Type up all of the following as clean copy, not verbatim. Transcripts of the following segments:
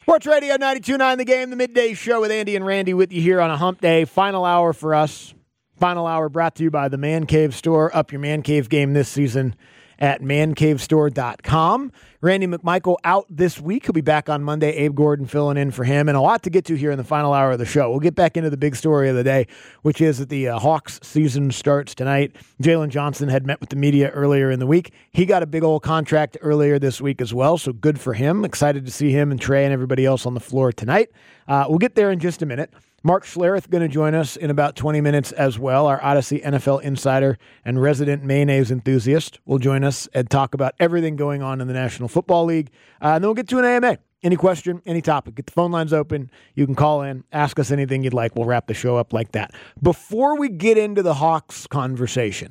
Sports Radio 92.9 The Game, the midday show with Andy and Randy with you here on a hump day. Final hour for us. Final hour brought to you by the Man Cave Store. Up your Man Cave game this season at mancavestore.com. Randy McMichael out this week. He'll be back on Monday. Abe Gordon filling in for him. And a lot to get to here in the final hour of the show. We'll get back into the big story of the day, which is that the Hawks season starts tonight. Jalen Johnson had met with the media earlier in the week. He got a big old contract earlier this week as well, so good for him. Excited to see him and Trey and everybody else on the floor tonight. We'll get there in just a minute. Mark Schlereth going to join us in about 20 minutes as well. Our Odyssey NFL insider and resident mayonnaise enthusiast will join us and talk about everything going on in the National Football League. And then we'll get to an AMA. Any question, any topic. Get the phone lines open. You can call in, ask us anything you'd like. We'll wrap the show up like that. Before we get into the Hawks conversation,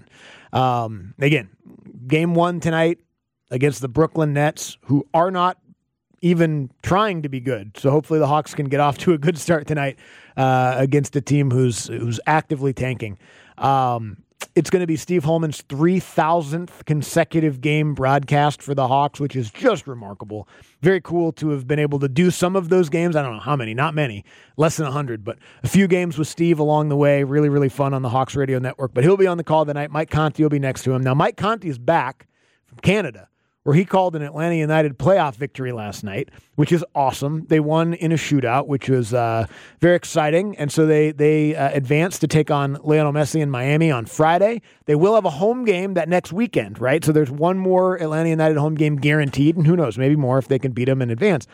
again, game one tonight against the Brooklyn Nets, who are not even trying to be good. So hopefully the Hawks can get off to a good start tonight against a team who's actively tanking. It's going to be Steve Holman's 3,000th consecutive game broadcast for the Hawks, which is just remarkable. Very cool to have been able to do some of those games. I don't know how many, not many, less than 100, but a few games with Steve along the way. Really, really fun on the Hawks Radio Network. But he'll be on the call tonight. Mike Conti will be next to him. Now, Mike Conti is back from Canada, where he called an Atlanta United playoff victory last night, which is awesome. They won in a shootout, which was very exciting. And so they advanced to take on Lionel Messi in Miami on Friday. They will have a home game that next weekend, right? So there's one more Atlanta United home game guaranteed, and who knows, maybe more if they can beat them in advance.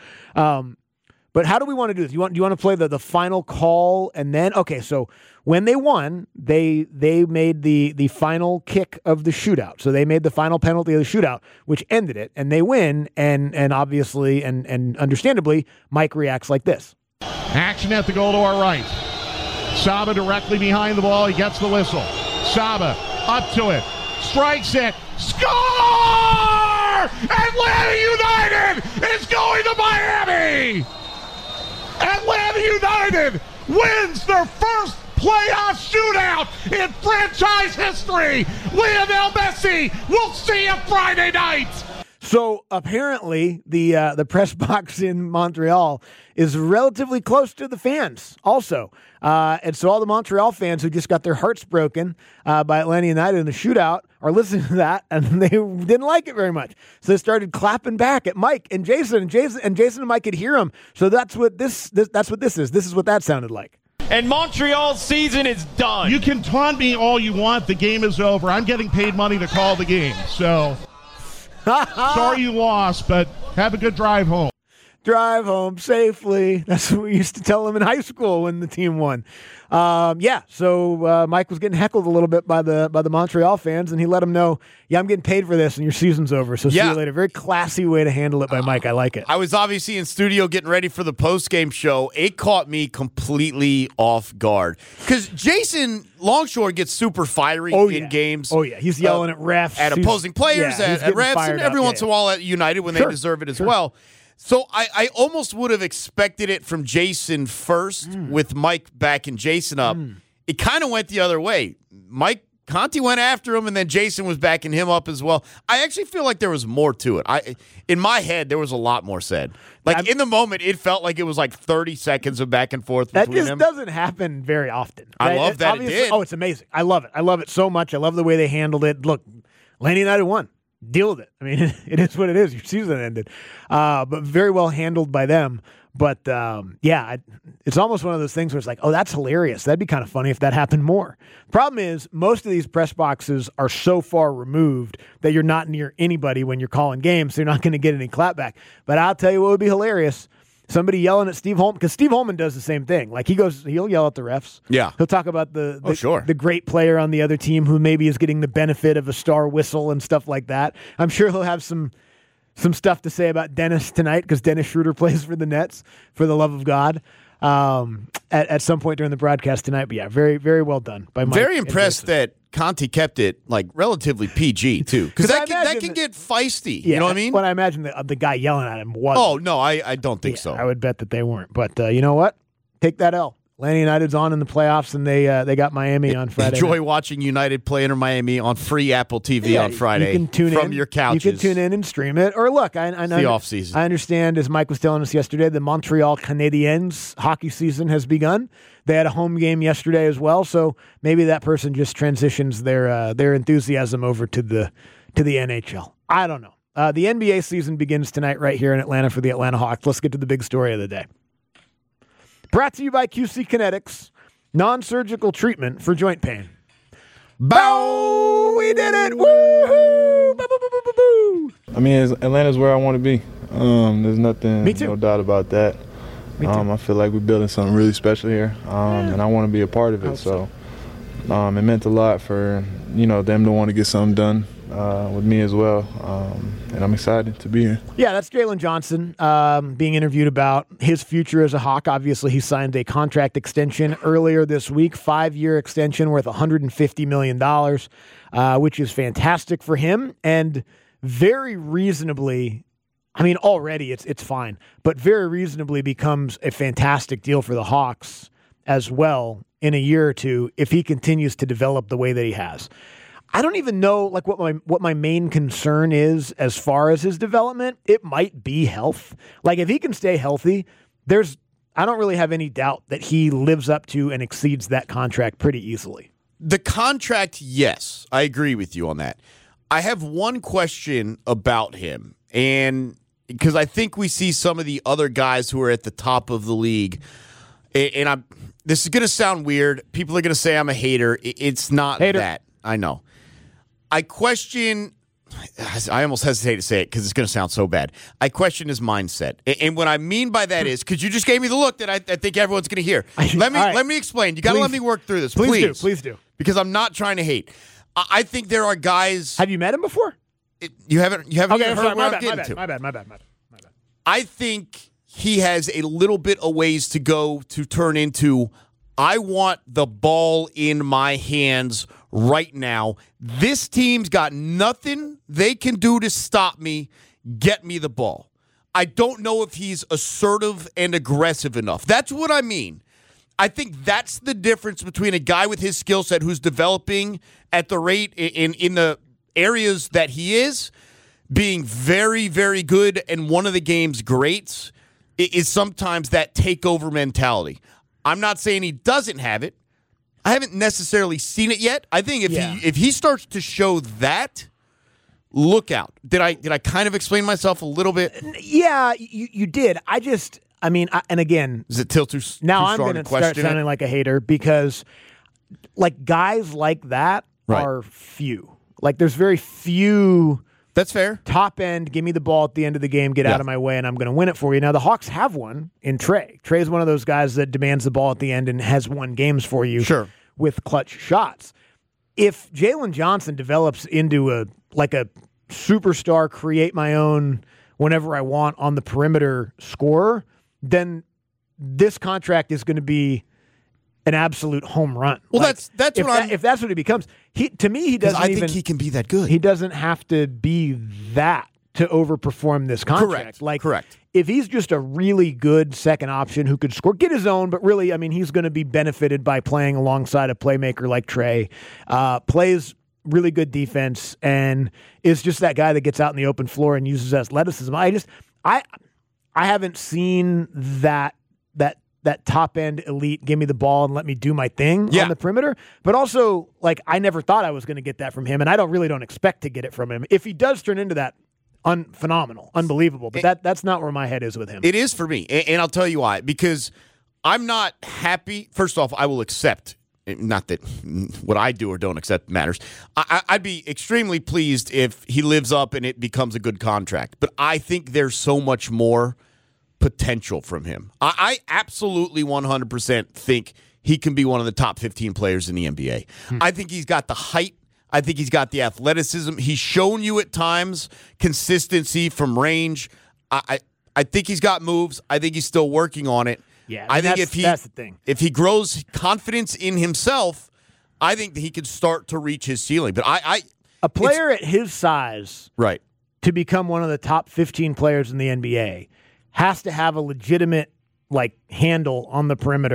But how do we want to do this? Do you want to play the final call and then? Okay, so when they won, they made the final kick of the shootout. So they made the final penalty of the shootout, which ended it, and they win. And obviously and understandably, Mike reacts like this. Action at the goal to our right. Saba directly behind the ball. He gets the whistle. Saba up to it. Strikes it. Score! Atlanta United is going to Miami! Atlanta United wins their first playoff shootout in franchise history. Lionel Messi, we'll see you Friday night. So apparently the press box in Montreal is relatively close to the fans also. And so all the Montreal fans who just got their hearts broken by Atlanta United in the shootout are listening to that, and they didn't like it very much. So they started clapping back at Mike and Jason, and Mike could hear them. So that's what this is. This is what that sounded like. And Montreal's season is done. You can taunt me all you want. The game is over. I'm getting paid money to call the game. So sorry you lost, but have a good drive home. Drive home safely. That's what we used to tell them in high school when the team won. So Mike was getting heckled a little bit by the Montreal fans, and he let them know, I'm getting paid for this, and your season's over. So see you later. Very classy way to handle it by Mike. I like it. I was obviously in studio getting ready for the post-game show. It caught me completely off guard because Jason Longshore gets super fiery in games. Oh, yeah. He's yelling at refs. At opposing players, at refs, and every once in a while at United when they deserve it as well. So I almost would have expected it from Jason first with Mike backing Jason up. It kind of went the other way. Mike Conti went after him, and then Jason was backing him up as well. I actually feel like there was more to it. In my head, there was a lot more said. In the moment, it felt like it was like 30 seconds of back and forth between them. That just doesn't happen very often. Right? I love that it did. Oh, it's amazing. I love it. I love it so much. I love the way they handled it. Look, Atlanta United won. Deal with it. I mean, it is what it is. Your season ended. But very well handled by them. But, it's almost one of those things where it's like, oh, that's hilarious. That'd be kind of funny if that happened more. Problem is, most of these press boxes are so far removed that you're not near anybody when you're calling games, so you're not going to get any clapback. But I'll tell you what would be hilarious. Somebody yelling at Steve Holman, because Steve Holman does the same thing. Like he'll yell at the refs. Yeah. He'll talk about the great player on the other team who maybe is getting the benefit of a star whistle and stuff like that. I'm sure he'll have some stuff to say about Dennis tonight because Dennis Schroeder plays for the Nets, for the love of God, at some point during the broadcast tonight. But yeah, very, very well done by Mike. Very impressed that Conti kept it relatively PG too, because that can get feisty. Yeah, you know what I mean? Well, I imagine the guy yelling at him was. Oh no, I don't think so. I would bet that they weren't. But you know what? Take that L. Atlanta United's on in the playoffs, and they got Miami on Friday. Enjoy watching United play Inter Miami on free Apple TV on Friday. You can tune from your couches. You can tune in and stream it. Or look, I the offseason. I understand, as Mike was telling us yesterday, the Montreal Canadiens hockey season has begun. They had a home game yesterday as well, so maybe that person just transitions their enthusiasm over to the NHL. I don't know. The NBA season begins tonight right here in Atlanta for the Atlanta Hawks. Let's get to the big story of the day. Brought to you by QC Kinetics, non-surgical treatment for joint pain. Bow! We did it! Woo-hoo! Boo-boo-boo-boo-boo! I mean, Atlanta's where I want to be. There's nothing, Me too. No doubt about that. I feel like we're building something really special here, and I want to be a part of it. So it meant a lot for them to want to get something done with me as well, and I'm excited to be here. Yeah, that's Jalen Johnson being interviewed about his future as a Hawk. Obviously, he signed a contract extension earlier this week, 5-year extension worth $150 million, which is fantastic for him and very reasonably. I mean, already it's fine, but very reasonably becomes a fantastic deal for the Hawks as well in a year or two if he continues to develop the way that he has. I don't even know what my main concern is as far as his development. It might be health. Like if he can stay healthy, I don't really have any doubt that he lives up to and exceeds that contract pretty easily. The contract, yes, I agree with you on that. I have one question about him, and because I think we see some of the other guys who are at the top of the league, and this is going to sound weird. People are going to say I'm a hater. It's not that. I know. I almost hesitate to say it because it's going to sound so bad. I question his mindset. And what I mean by that is, because you just gave me the look that I think everyone's going to hear. Let me explain. You got to let me work through this, please. Please do. Because I'm not trying to hate. I think there are guys. Have you met him before? You haven't okay, heard sorry, what I'm getting to. My bad. I think he has a little bit of ways to go to turn into, I want the ball in my hands right now. This team's got nothing they can do to stop me. Get me the ball. I don't know if he's assertive and aggressive enough. That's what I mean. I think that's the difference between a guy with his skill set who's developing at the rate in the areas that he is, being very, very good, and one of the game's greats is sometimes that takeover mentality. I'm not saying he doesn't have it. I haven't necessarily seen it yet. I think if he starts to show that, look out. Did I kind of explain myself a little bit? Yeah, you did. And again, is it too now I'm going to start sounding like a hater because like guys like that are few. Like there's very few. That's fair. Top end, give me the ball at the end of the game, get out of my way, and I'm going to win it for you. Now, the Hawks have one in Trey. Trey's one of those guys that demands the ball at the end and has won games for you with clutch shots. If Jalen Johnson develops into a superstar, create my own whenever I want on the perimeter scorer, then this contract is going to be an absolute home run. Well, if that's what he becomes. To me, he doesn't. I think he can be that good. He doesn't have to be that to overperform this contract. Correct. If he's just a really good second option who could score, get his own, but really, I mean, he's going to be benefited by playing alongside a playmaker like Trey. Plays really good defense and is just that guy that gets out in the open floor and uses athleticism. I haven't seen that top end elite, give me the ball and let me do my thing on the perimeter. But also, I never thought I was going to get that from him, and I don't expect to get it from him. If he does turn into that, phenomenal, unbelievable. But that's not where my head is with him. It is for me, and I'll tell you why. Because I'm not happy. First off, I will accept. Not that what I do or don't accept matters. I'd be extremely pleased if he lives up and it becomes a good contract. But I think there's so much more potential from him. I absolutely 100% think he can be one of the top 15 players in the NBA. I think he's got the height. I think he's got the athleticism. He's shown you at times consistency from range. I think he's got moves. I think he's still working on it. Yeah, I think that's the thing. If he grows confidence in himself, I think that he could start to reach his ceiling. But a player at his size, right, to become one of the top 15 players in the NBA has to have a legitimate handle on the perimeter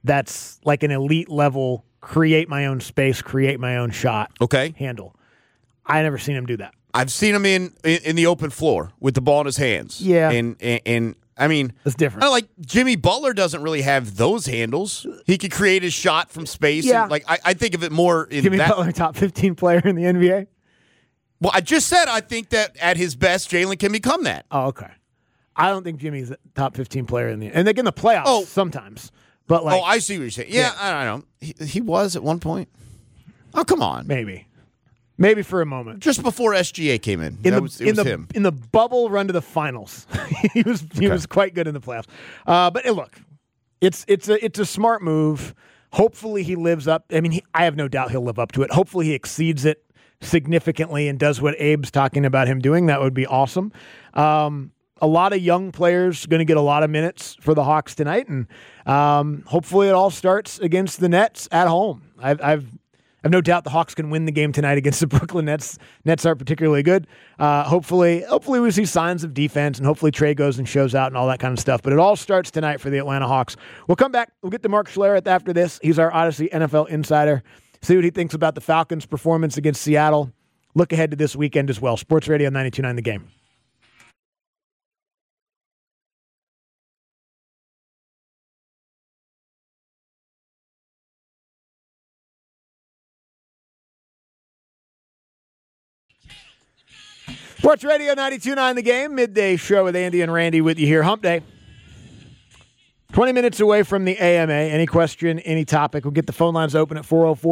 that's like an elite level, create my own space, create my own shot handle. I never seen him do that. I've seen him in the open floor with the ball in his hands. Yeah. And I mean, it's different. Like Jimmy Butler doesn't really have those handles. He could create his shot from space. Yeah. And I think of it more in Jimmy Butler, top 15 player in the NBA? Well, I just said I think that at his best, Jalen can become that. Oh, okay. I don't think Jimmy's a top 15 player in the playoffs sometimes. But like, I see what you're saying. Yeah. I don't know. He was at one point. Oh, come on. Maybe for a moment. Just before SGA came in. It was him. In the bubble run to the finals, he was quite good in the playoffs. But look, it's a smart move. Hopefully he lives up. I mean, I have no doubt he'll live up to it. Hopefully he exceeds it significantly and does what Abe's talking about him doing. That would be awesome. A lot of young players going to get a lot of minutes for the Hawks tonight, and hopefully it all starts against the Nets at home. I've no doubt the Hawks can win the game tonight against the Brooklyn Nets. Nets aren't particularly good. Hopefully we see signs of defense, and hopefully Trey goes and shows out and all that kind of stuff. But it all starts tonight for the Atlanta Hawks. We'll come back. We'll get to Mark Schlereth after this. He's our Odyssey NFL insider. See what he thinks about the Falcons' performance against Seattle. Look ahead to this weekend as well. Sports Radio 92.9 The Game. Sports Radio 92.9 The Game, midday show with Andy and Randy with you here. Hump Day. 20 minutes away from the AMA. Any question, any topic, we'll get the phone lines open at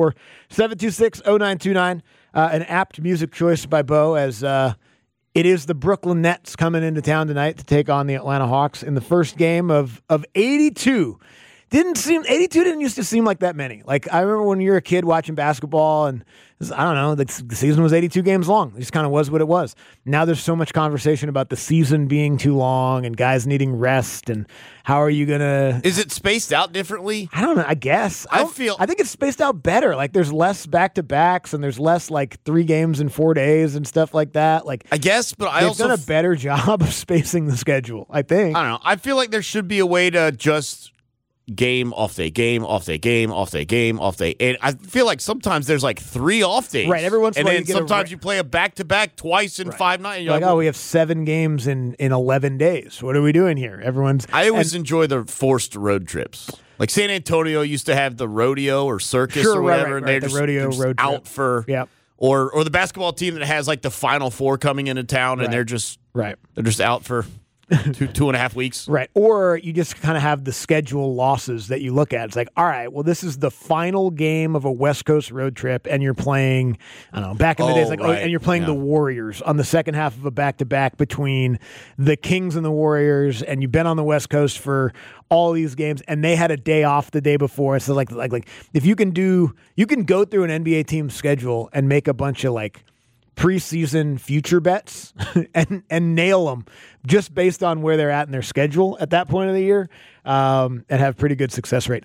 404-726-0929. An apt music choice by Bo, as it is the Brooklyn Nets coming into town tonight to take on the Atlanta Hawks in the first game of 82. 82 didn't used to seem like that many. Like, I remember when you were a kid watching basketball, and I don't know, the season was 82 games long. It just kind of was what it was. Now there's so much conversation about the season being too long and guys needing rest, and how are you going to... Is it spaced out differently? I don't know, I guess. I think it's spaced out better. Like, there's less back-to-backs, and there's less, like, 3 games in 4 days and stuff like that. Like, I guess, but they've done a better job of spacing the schedule, I think. I don't know. I feel like there should be a way to just... game, off day, game, off day, game, off day, game, off day. And I feel like sometimes there's like 3 off days. Right, every once in a while and then sometimes you play a back-to-back twice in 5 nights. You're like, we have 7 games in 11 days. What are we doing here? I always enjoy the forced road trips. Like San Antonio used to have the rodeo or circus or whatever. Right. And they're the just, rodeo road out trip. for... Yep. Or the basketball team that has like the Final Four coming into town and they're just out for... 2.5 weeks. Right. Or you just kind of have the schedule losses that you look at. It's like, all right, well, this is the final game of a West Coast road trip, and you're playing, I don't know, back in the days, and you're playing the Warriors on the second half of a back-to-back between the Kings and the Warriors, and you've been on the West Coast for all these games, and they had a day off the day before. So like if you can go through an NBA team's schedule and make a bunch of like preseason future bets and nail them just based on where they're at in their schedule at that point of the year, and have pretty good success rate.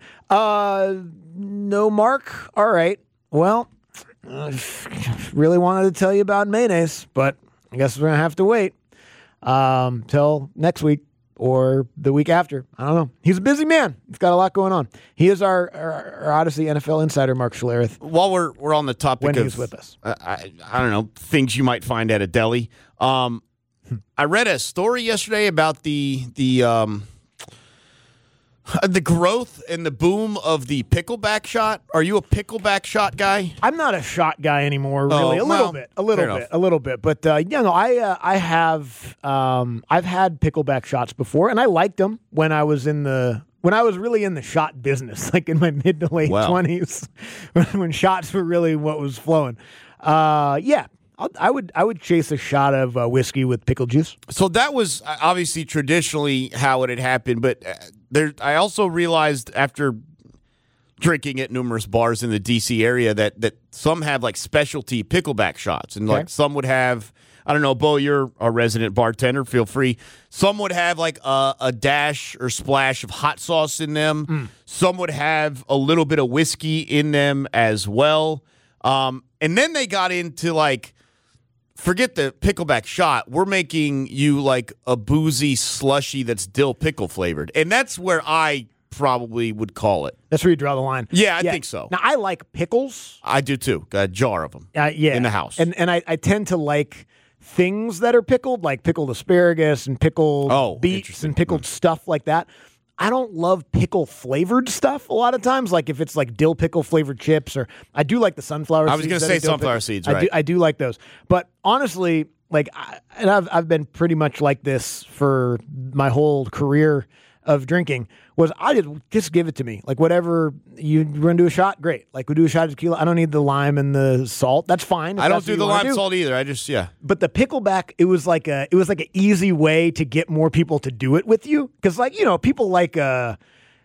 No, Mark. All right. Well, really wanted to tell you about mayonnaise, but I guess we're going to have to wait till next week or the week after. I don't know. He's a busy man. He's got a lot going on. He is our Odyssey NFL insider, Mark Schlereth. While we're on the topic when he's with us, I don't know, things you might find at a deli. I read a story yesterday about the growth and the boom of the pickleback shot. Are you a pickleback shot guy? I'm not a shot guy anymore, really. A little bit. But I have I've had pickleback shots before, and I liked them when I was really in the shot business, like in my mid to late 20s, when shots were really what was flowing. I would chase a shot of whiskey with pickle juice. So that was obviously traditionally how it had happened, but I also realized after drinking at numerous bars in the D.C. area that some have like specialty pickleback shots, and like some would have, I don't know, Bo, you're a resident bartender, feel free. Some would have like a dash or splash of hot sauce in them. Some would have a little bit of whiskey in them as well. And then they got into like, forget the pickleback shot. We're making you like a boozy slushy that's dill pickle flavored. And that's where I probably would call it. That's where you draw the line. Yeah, I think so. Now, I like pickles. I do too. Got a jar of them in the house. And I tend to like things that are pickled, like pickled asparagus and pickled beets and pickled stuff like that. I don't love pickle-flavored stuff a lot of times, like if it's like dill pickle-flavored chips, or I do like the sunflower seeds. I was going to say sunflower seeds, right. I do like those. But honestly, like, I've been pretty much like this for my whole career of drinking, was I just give it to me. Like, whatever, you're going to do a shot, great. Like, we do a shot of tequila. I don't need the lime and the salt. That's fine. I don't do the lime salt either. I just, But the pickleback, it was like an easy way to get more people to do it with you. Because, like, people like a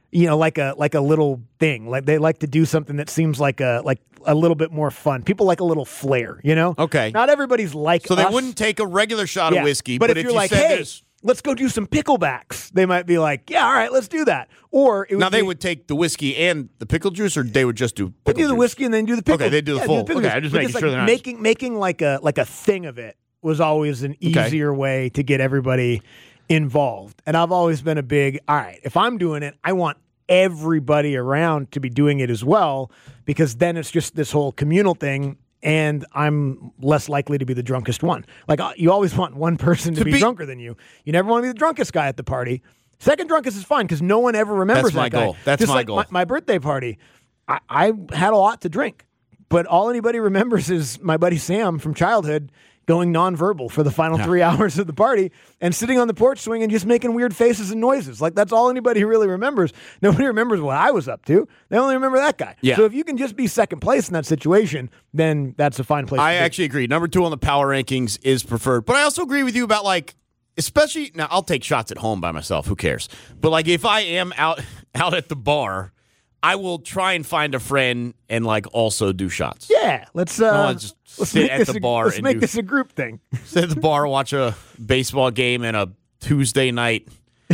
little thing. Like, they like to do something that seems like a little bit more fun. People like a little flair, Okay. Not everybody's like So us. they wouldn't take a regular shot of whiskey. But if you're like, hey, let's go do some picklebacks, they might be like, yeah, all right, let's do that. Or they would take the whiskey and the pickle juice, or they would just do pickle juice. Do the whiskey and then do the pickle. Okay, they do the full. Okay, I'm just making sure they're not making like a thing of it was always an easier way to get everybody involved. And I've always been a big, all right, if I'm doing it, I want everybody around to be doing it as well, because then it's just this whole communal thing. And I'm less likely to be the drunkest one. Like, you always want one person to be drunker than you. You never want to be the drunkest guy at the party. Second drunkest is fine because no one ever remembers that guy. That's just my like goal. My birthday party, I had a lot to drink, but all anybody remembers is my buddy Sam from childhood going nonverbal for the final 3 hours of the party and sitting on the porch swing and just making weird faces and noises. Like, that's all anybody really remembers. Nobody remembers what I was up to. They only remember that guy. Yeah. So if you can just be second place in that situation, then that's a fine place I to be. actually agree. Number 2 on the power rankings is preferred. But I also agree with you about, like, especially, now I'll take shots at home by myself. Who cares? But, like, if I am out at the bar, I will try and find a friend and, like, also do shots. Yeah, let's just sit at the bar. Let's make this a group thing. Sit at the bar, watch a baseball game and a Tuesday night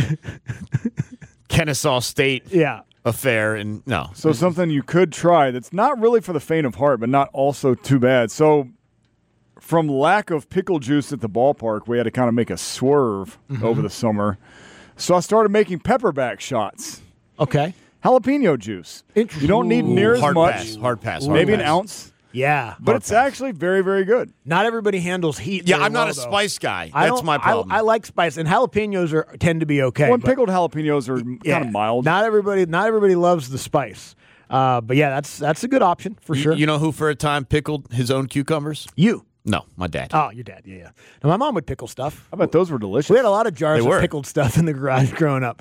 Kennesaw State affair. And no. So something you could try that's not really for the faint of heart, but not also too bad. So from lack of pickle juice at the ballpark, we had to kind of make a swerve over the summer. So I started making pepperback shots. Okay. Jalapeno juice. You don't need near as much. Hard pass. Maybe an ounce. Yeah. But it's actually very, very good. Not everybody handles heat. Yeah, I'm not a though. spice guy. That's my problem. I like spice, and jalapenos tend to be okay. Well, pickled jalapenos are kind of mild. Not everybody loves the spice. But yeah, that's a good option for sure. You know who for a time pickled his own cucumbers? You. No, my dad. Oh, your dad, yeah. Now, my mom would pickle stuff. I bet those were delicious. We had a lot of jars of pickled stuff in the garage growing up.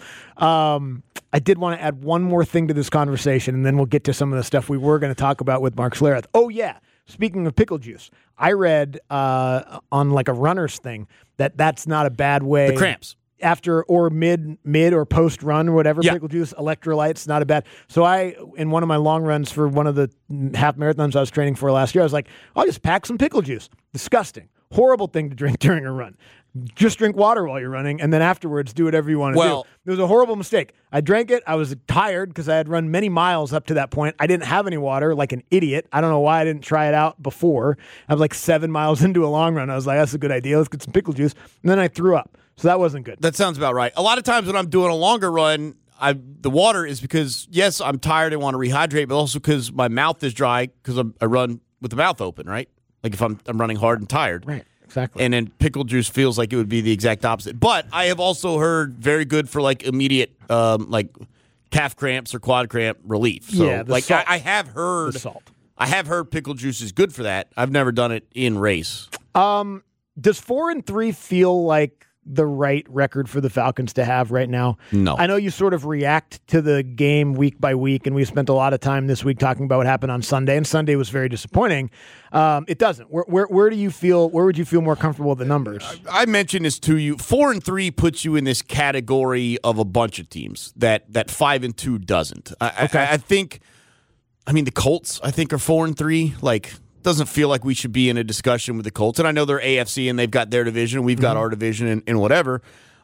I did want to add one more thing to this conversation, and then we'll get to some of the stuff we were going to talk about with Mark Schlereth. Oh, yeah. Speaking of pickle juice, I read on like a runner's thing that's not a bad way. The cramps. After or mid or post run or whatever, pickle juice, electrolytes, not a bad. So in one of my long runs for one of the half marathons I was training for last year, I was like, I'll just pack some pickle juice. Disgusting. Horrible thing to drink during a run. Just drink water while you're running, and then afterwards do whatever you want to do. It was a horrible mistake. I drank it. I was tired because I had run many miles up to that point. I didn't have any water, like an idiot. I don't know why I didn't try it out before. I was like 7 miles into a long run. I was like, that's a good idea. Let's get some pickle juice. And then I threw up. So that wasn't good. That sounds about right. A lot of times when I'm doing a longer run, the water is because, yes, I'm tired and want to rehydrate, but also because my mouth is dry because I run with the mouth open, right? Like if I'm running hard and tired. Right. Exactly. And then pickle juice feels like it would be the exact opposite. But I have also heard very good for like immediate like calf cramps or quad cramp relief. So I have heard the salt. I have heard pickle juice is good for that. I've never done it in race. Does 4-3 feel like the right record for the Falcons to have right now? No. I know you sort of react to the game week by week, and we spent a lot of time this week talking about what happened on Sunday, and Sunday was very disappointing. It doesn't. Where do you feel? Where would you feel more comfortable with the numbers? I mentioned this to you. 4-3 puts you in this category of a bunch of teams that 5-2 doesn't. I think. I mean, the Colts, I think, are 4-3. Like, doesn't feel like we should be in a discussion with the Colts. And I know they're AFC and they've got their division. We've got our division and whatever.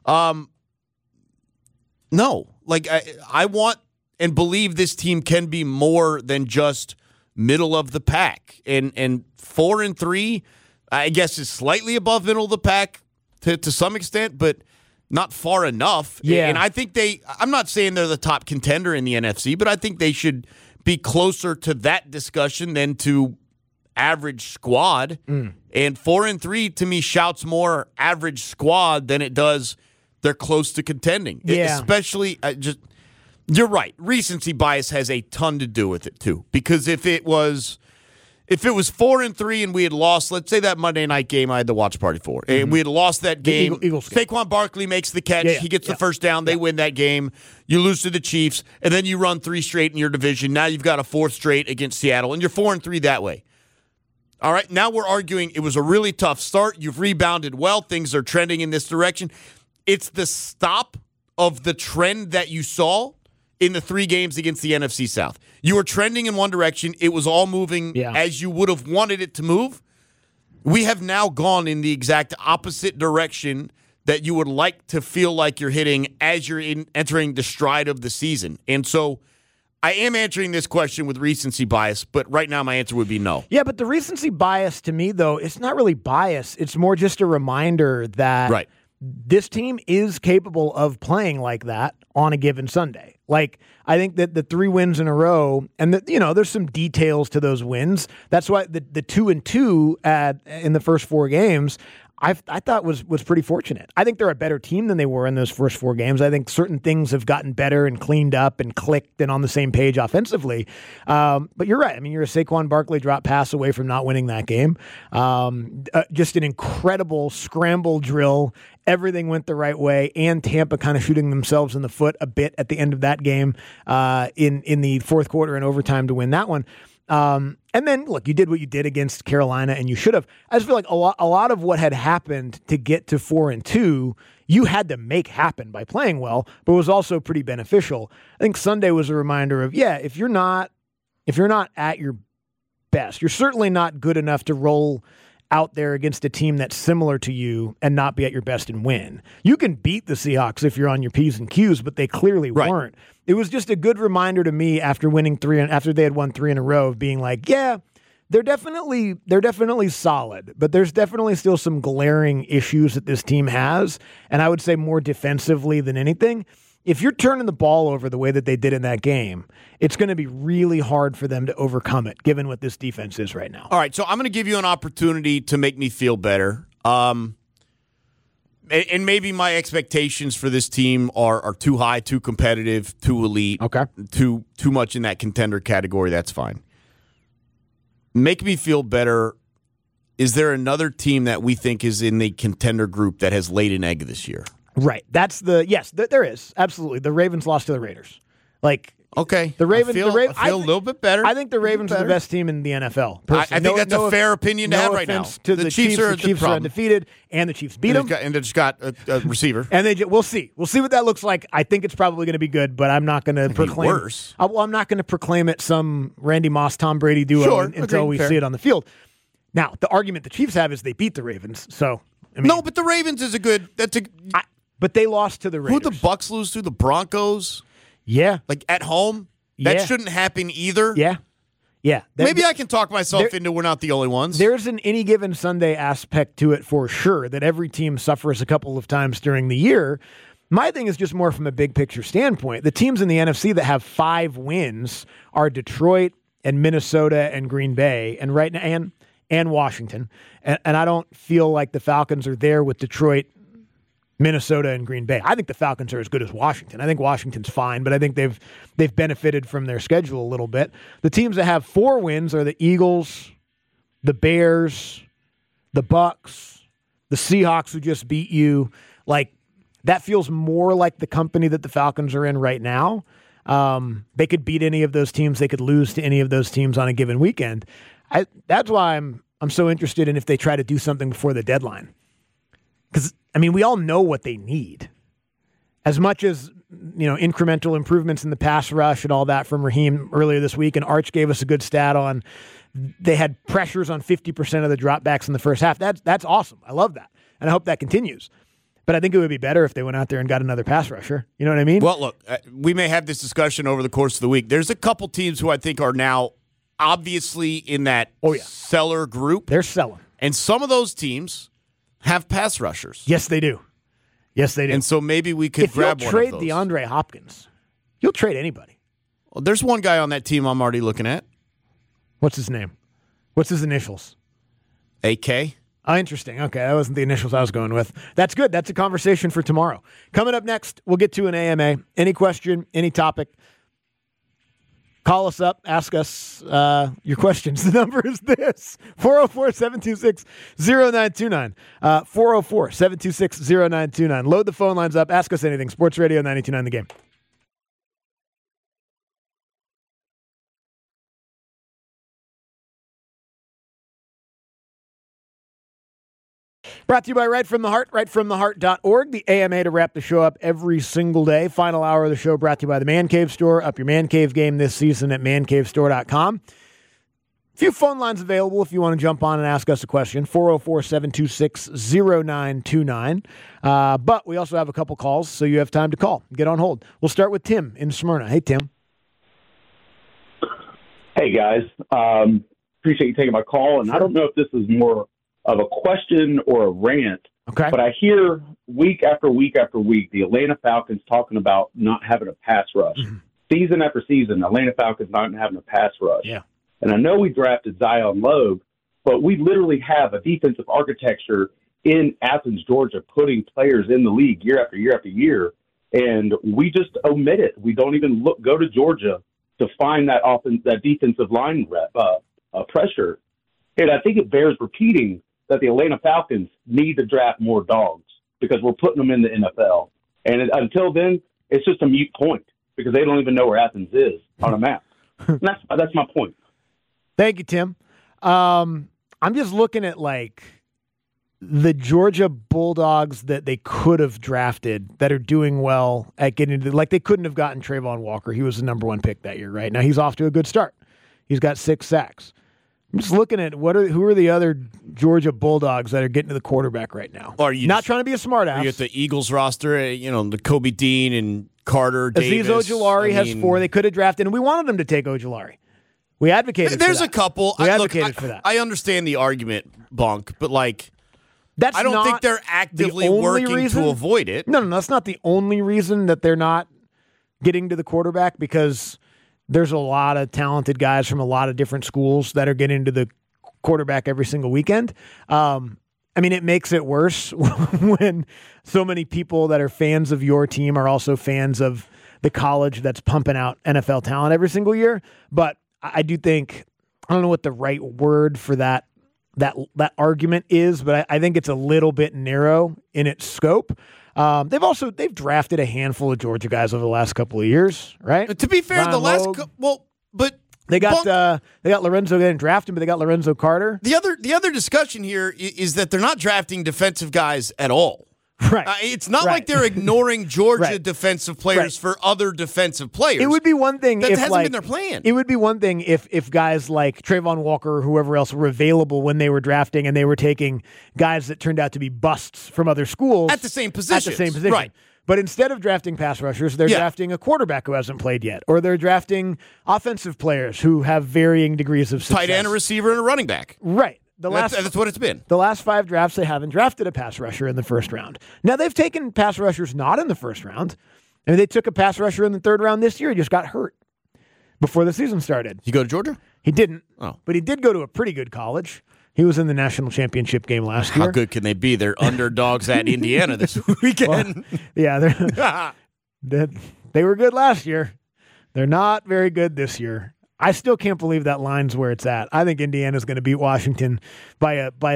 No. Like, I want and believe this team can be more than just middle of the pack. And 4-3, I guess, is slightly above middle of the pack to some extent. But not far enough. Yeah. And I think I'm not saying they're the top contender in the NFC, but I think they should be closer to that discussion than to average squad. And 4-3 to me shouts more average squad than it does they're close to contending. Yeah. Especially you're right. Recency bias has a ton to do with it too. Because if it was 4-3 and we had lost, let's say that Monday night game I had the watch party for, and we had lost that game, Eagles game. Saquon Barkley makes the catch, he gets the first down, they win that game, you lose to the Chiefs, and then you run 3 straight in your division. Now you've got a 4th straight against Seattle, and you're 4-3 that way. All right, now we're arguing it was a really tough start. You've rebounded well. Things are trending in this direction. It's the stop of the trend that you saw in the 3 games against the NFC South. You were trending in one direction. It was all moving as you would have wanted it to move. We have now gone in the exact opposite direction that you would like to feel like you're hitting as you're entering the stride of the season. And so I am answering this question with recency bias, but right now my answer would be no. Yeah, but the recency bias to me, though, it's not really bias. It's more just a reminder that this team is capable of playing like that on a given Sunday. Like, I think that the 3 wins in a row, and there's some details to those wins. That's why the 2-2 in the first 4 games, I thought was pretty fortunate. I think they're a better team than they were in those first 4 games. I think certain things have gotten better and cleaned up and clicked and on the same page offensively. But you're right. I mean, you're a Saquon Barkley drop pass away from not winning that game. Just an incredible scramble drill. Everything went the right way, and Tampa kind of shooting themselves in the foot a bit at the end of that game in the fourth quarter and overtime to win that one. And then, look, you did what you did against Carolina, and you should have. I just feel like a lot of what had happened to get to 4-2, you had to make happen by playing well, but it was also pretty beneficial. I think Sunday was a reminder of, if you're not at your best, you're certainly not good enough to roll out there against a team that's similar to you and not be at your best and win. You can beat the Seahawks if you're on your P's and Q's, but they clearly weren't. It was just a good reminder to me after winning 3 and after they had won 3 in a row of being like, they're definitely solid, but there's definitely still some glaring issues that this team has, and I would say more defensively than anything. If you're turning the ball over the way that they did in that game, it's going to be really hard for them to overcome it, given what this defense is right now. All right, so I'm going to give you an opportunity to make me feel better. And maybe my expectations for this team are too high, too competitive, too elite, too much in that contender category. That's fine. Make me feel better. Is there another team that we think is in the contender group that has laid an egg this year? Right. Yes, there is. Absolutely. The Ravens lost to the Raiders. Okay. The Ravens. I feel a little bit better. I think the Ravens are the best team in the NFL. I think that's a fair opinion to have right now. To the Chiefs are undefeated, and the Chiefs beat them. And they just got a receiver. And we'll see. We'll see what that looks like. I think it's probably going to be good, but I'm not going to proclaim worse. I'm not going to proclaim it some Randy Moss, Tom Brady duo until we see it on the field. Now, the argument the Chiefs have is they beat the Ravens. So no, but the Ravens is a good. But they lost to the Raiders. Who'd the Bucs lose to? The Broncos? Yeah. At home? That shouldn't happen either. Yeah. Yeah. Maybe I can talk myself into we're not the only ones. There's an any given Sunday aspect to it for sure, that every team suffers a couple of times during the year. My thing is just more from a big picture standpoint. The teams in the NFC that have 5 wins are Detroit and Minnesota and Green Bay and right now and Washington. And I don't feel like the Falcons are there with Detroit, Minnesota, and Green Bay. I think the Falcons are as good as Washington. I think Washington's fine, but I think they've benefited from their schedule a little bit. The teams that have 4 wins are the Eagles, the Bears, the Bucks, the Seahawks, who just beat you. That feels more like the company that the Falcons are in right now. They could beat any of those teams. They could lose to any of those teams on a given weekend. That's why I'm so interested in if they try to do something before the deadline. Because, we all know what they need. As much as, incremental improvements in the pass rush and all that from Raheem earlier this week, and Arch gave us a good stat on they had pressures on 50% of the dropbacks in the first half. That's awesome. I love that. And I hope that continues. But I think it would be better if they went out there and got another pass rusher. You know what I mean? Well, look, we may have this discussion over the course of the week. There's a couple teams who I think are now obviously in that seller group. They're selling. And some of those teams have pass rushers. Yes, they do. Yes, they do. And so maybe we could grab one of those. If you'll trade DeAndre Hopkins, you'll trade anybody. Well, there's one guy on that team I'm already looking at. What's his name? What's his initials? AK. Oh, interesting. Okay, that wasn't the initials I was going with. That's good. That's a conversation for tomorrow. Coming up next, we'll get to an AMA. Any question, any topic, call us up, ask us your questions. The number is this, 404-726-0929. 404-726-0929. Load the phone lines up. Ask us anything. Sports Radio 92.9 The Game. Brought to you by Right From The Heart, rightfromtheheart.org, the AMA to wrap the show up every single day. Final hour of the show brought to you by the Man Cave Store. Up your Man Cave game this season at mancavestore.com. A few phone lines available if you want to jump on and ask us a question, 404-726-0929. But we also have a couple calls, so you have time to call. Get on hold. We'll start with Tim in Smyrna. Hey, Tim. Hey, guys. Appreciate you taking my call. And I don't know if this is more of a question or a rant, but I hear week after week after week the Atlanta Falcons talking about not having a pass rush. Mm-hmm. Season after season, the Atlanta Falcons not having a pass rush. Yeah. And I know we drafted Zion Logue, but we literally have a defensive architecture in Athens, Georgia, putting players in the league year after year after year, and we just omit it. We don't even go to Georgia to find that defensive line pressure. And I think it bears repeating that the Atlanta Falcons need to draft more dogs because we're putting them in the NFL. And until then, it's just a moot point because they don't even know where Athens is on a map. And that's my point. Thank you, Tim. I'm just looking at the Georgia Bulldogs that they could have drafted that are doing well at getting into they couldn't have gotten Trayvon Walker. He was the number one pick that year, right? Now he's off to a good start. He's got 6 sacks. I'm just looking at who are the other Georgia Bulldogs that are getting to the quarterback right now. Are you not trying to be a smartass? Are you at the Eagles roster? The Kobe Dean and Carter Davis. Azeez Ojulari has 4. They could have drafted, and we wanted them to take Ojulari. We advocated. There's for that. a couple. We advocated for that. I understand the argument, Bonk, but that's I don't think they're actively working to avoid it. No, that's not the only reason that they're not getting to the quarterback because there's a lot of talented guys from a lot of different schools that are getting to the quarterback every single weekend. It makes it worse when so many people that are fans of your team are also fans of the college that's pumping out NFL talent every single year. But I do think, I don't know what the right word for that argument is, but I think it's a little bit narrow in its scope. They've drafted a handful of Georgia guys over the last couple of years, right? To be fair, but they got Lorenzo. They didn't draft him, but they got Lorenzo Carter. The other discussion here is that they're not drafting defensive guys at all. Right. It's not like they're ignoring Georgia defensive players for other defensive players. It would be one thing that hasn't been their plan. It would be one thing if guys like Trayvon Walker or whoever else were available when they were drafting and they were taking guys that turned out to be busts from other schools. At the same position. Right. But instead of drafting pass rushers, they're drafting a quarterback who hasn't played yet. Or they're drafting offensive players who have varying degrees of success. Tight end, a receiver, and a running back. Right. That's what it's been. The last 5 drafts, they haven't drafted a pass rusher in the first round. Now, they've taken pass rushers not in the first round. They took a pass rusher in the 3rd round this year. He just got hurt before the season started. Did you go to Georgia? He didn't. Oh. But he did go to a pretty good college. He was in the national championship game last year. How good can they be? They're underdogs at Indiana this weekend. Well, they were good last year. They're not very good this year. I still can't believe that line's where it's at. I think Indiana's going to beat Washington by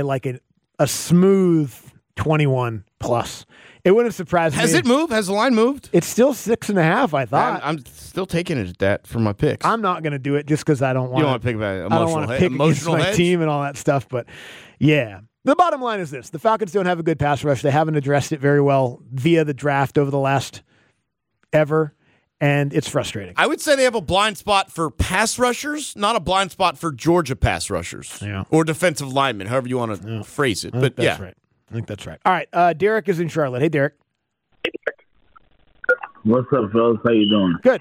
a smooth 21 plus. It wouldn't have surprised me. Has it moved? Has the line moved? It's still 6.5, I thought. I'm still taking it at that for my picks. I'm not going to do it just because I don't want to. You don't want to pick about emotional. I don't want to pick against my team and all that stuff. But yeah, the bottom line is this: the Falcons don't have a good pass rush. They haven't addressed it very well via the draft over the last ever. And it's frustrating. I would say they have a blind spot for pass rushers, not a blind spot for Georgia pass rushers or defensive linemen, however you want to phrase it. But that's right. I think that's right. All right. Derek is in Charlotte. Hey, Derek. What's up, fellas? How you doing? Good.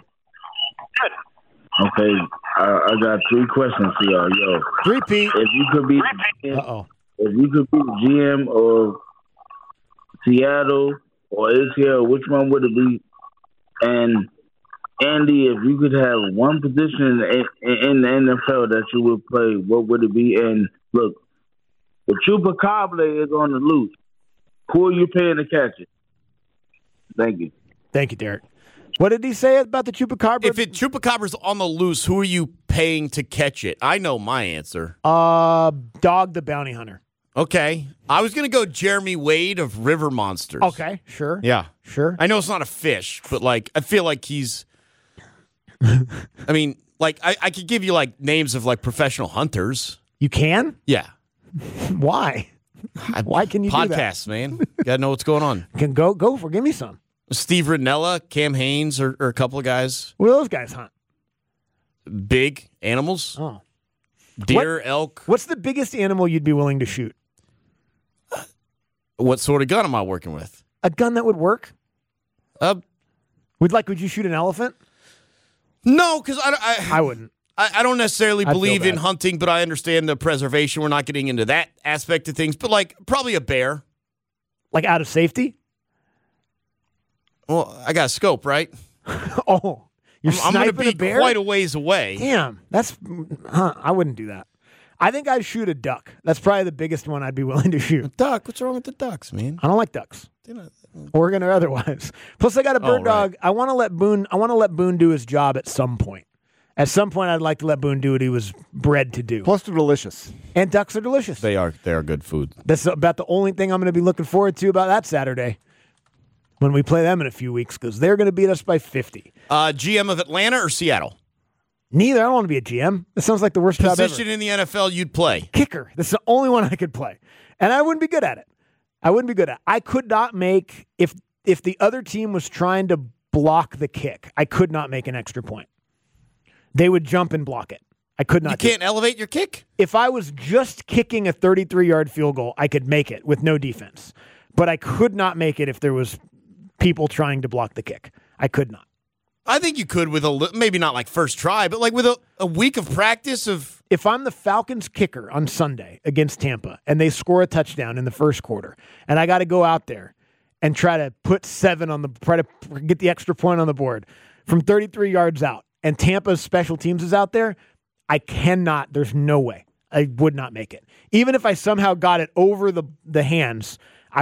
Okay. I got 3 questions for y'all. Yo. Repeat. If you could be the GM of Seattle, or ACL, which one would it be? And Andy, if you could have one position in the NFL that you would play, what would it be? And look, the Chupacabra is on the loose. Who are you paying to catch it? Thank you. Thank you, Derek. What did he say about the Chupacabra? If Chupacabra's on the loose, who are you paying to catch it? I know my answer. Dog the Bounty Hunter. Okay. I was going to go Jeremy Wade of River Monsters. Okay, sure. Yeah. Sure. I know it's not a fish, but, like, I feel like he's I mean, like, I could give you, like, names of, like, professional hunters. You can? Yeah. Why? Why can you do that? Podcasts, man. You got to know what's going on. Go for. Give me some. Steve Rinella, Cam Haynes are a couple of guys. What do those guys hunt? Big animals. Oh. Deer, elk. What's the biggest animal you'd be willing to shoot? What sort of gun am I working with? A gun that would work? Would you shoot an elephant? No, because I wouldn't. I don't necessarily believe in bad. hunting, but I understand the preservation. We're not getting into that aspect of things, but like probably a bear. Like out of safety? Well, I got a scope, right? Oh, you're I'm going to sniping be a bear? quite a ways away. Damn, I wouldn't do that. I think I'd shoot a duck. That's probably the biggest one I'd be willing to shoot. Duck? What's wrong with the ducks, man? I don't like ducks. Oregon or otherwise. Plus, I got a bird dog. I want to let Boone do his job at some point. At some point, I'd like to let Boone do what he was bred to do. Plus, they're delicious. And ducks are delicious. They are good food. That's about the only thing I'm going to be looking forward to about that Saturday when we play them in a few weeks because they're going to beat us by 50. GM of Atlanta or Seattle? Neither. I don't want to be a GM. That sounds like the worst job ever. Position in the NFL you'd play? Kicker. That's the only one I could play. And I wouldn't be good at it. I could not make, if the other team was trying to block the kick, I could not make an extra point. They would jump and block it. I could not. You can't elevate your kick? If I was just kicking a 33-yard field goal, I could make it with no defense. But I could not make it if there was people trying to block the kick. I could not. I think you could with maybe not like first try, but like with a week of practice of. If I'm the Falcons kicker on Sunday against Tampa and they score a touchdown in the first quarter and I got to go out there and try to put 7 try to get the extra point on the board from 33 yards out and Tampa's special teams is out there, I cannot, there's no way. I would not make it. Even if I somehow got it over the hands,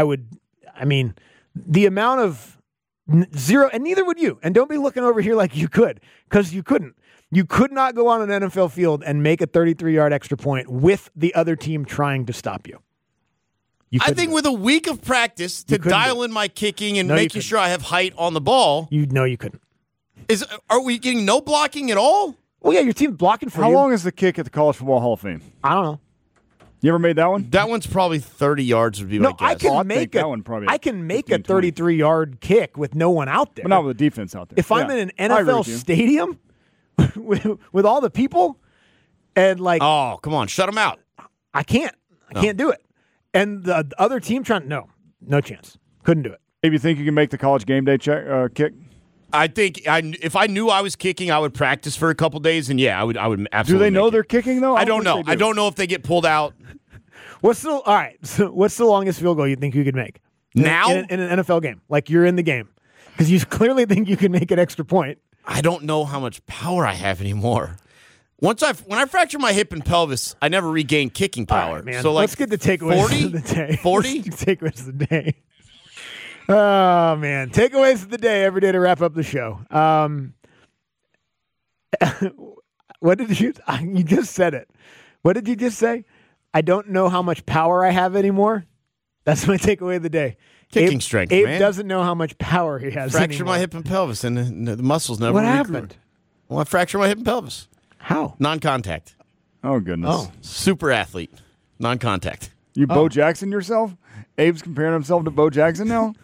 the amount of zero, and neither would you. And don't be looking over here like you could, because you couldn't. You could not go on an NFL field and make a 33-yard extra point with the other team trying to stop you. I think with a week of practice to dial in my kicking and making sure I have height on the ball. You couldn't. Are we getting no blocking at all? Well, yeah, your team's blocking for you. How long is the kick at the College Football Hall of Fame? I don't know. You ever made that one? That one's probably 30 yards would be my guess. I can make a 33-yard kick with no one out there. But not with the defense out there. If I'm in an NFL stadium with all the people and like... Oh, come on. Shut them out. I can't. I can't do it. And the other team trying... No chance. Couldn't do it. Maybe you think you can make the College game day kick? I think if I knew I was kicking, I would practice for a couple days, and I would absolutely. Do they know they're kicking though? I don't know. I don't know if they get pulled out. What's the longest field goal you think you could make now in an NFL game? Like you're in the game because you clearly think you can make an extra point. I don't know how much power I have anymore. When I fractured my hip and pelvis, I never regained kicking power. Right, man. So let's get the takeaways of the day. 40? Takeaways of the day. Oh, man. Takeaways of the day every day to wrap up the show. What did you just said it. What did you just say? I don't know how much power I have anymore. That's my takeaway of the day. Kicking strength, Abe man. doesn't know how much power he has Fractured anymore. my hip and pelvis, and the muscles never What regrew. happened? Well, I fractured my hip and pelvis. How? Non-contact. Oh, goodness. Oh. Super athlete. Non-contact. You Bo Jackson yourself? Abe's comparing himself to Bo Jackson now?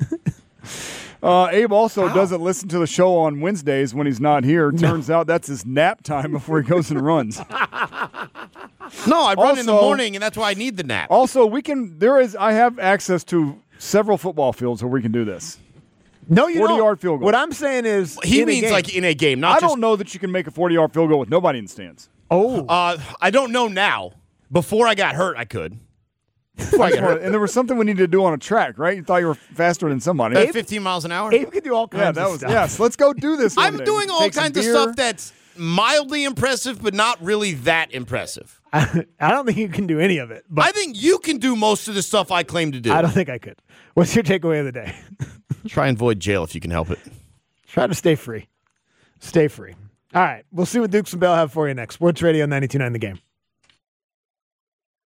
Abe also doesn't listen to the show on Wednesdays when he's not here. Turns out that's his nap time before he goes and runs. No, I run in the morning, and that's why I need the nap. Also, I have access to several football fields where we can do this. No, you don't. 40-yard field goal. What I'm saying is He means like in a game, not I just... don't know that you can make a 40-yard field goal with nobody in the stands. Oh. I don't know now. Before I got hurt, I could. And there was something we needed to do on a track, right? You thought you were faster than somebody. At 15 miles an hour? Abe could do all kinds of stuff. Yes, let's go do this. I'm doing all kinds of stuff that's mildly impressive, but not really that impressive. I don't think you can do any of it. But I think you can do most of the stuff I claim to do. I don't think I could. What's your takeaway of the day? Try and avoid jail if you can help it. Try to stay free. Stay free. All right. We'll see what Dukes and Bell have for you next. Sports Radio 92.9 The Game.